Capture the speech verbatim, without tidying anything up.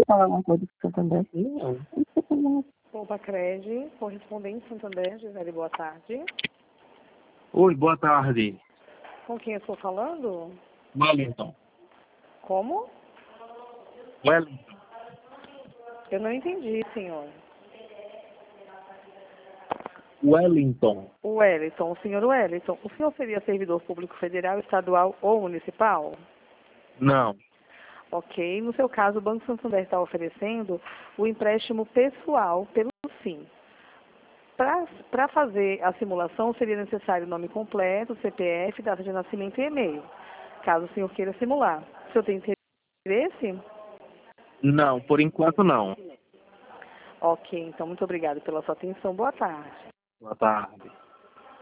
falar alguma coisa do Santander? Não. Poupa-Cred, correspondente Santander, Gisele, boa tarde. Oi, boa tarde. Com quem eu estou falando? Wellington. Como? Wellington. Eu não entendi, senhor. Wellington. O Wellington, o senhor Wellington, o senhor seria servidor público federal, estadual ou municipal? Não. Ok. No seu caso, o Banco Santander está oferecendo o empréstimo pessoal pelo SIM. Para fazer a simulação, seria necessário o nome completo, C P F, data de nascimento e e-mail, caso o senhor queira simular. O senhor tem interesse? Não, por enquanto não. Ok, então muito obrigada pela sua atenção. Boa tarde. Boa tarde.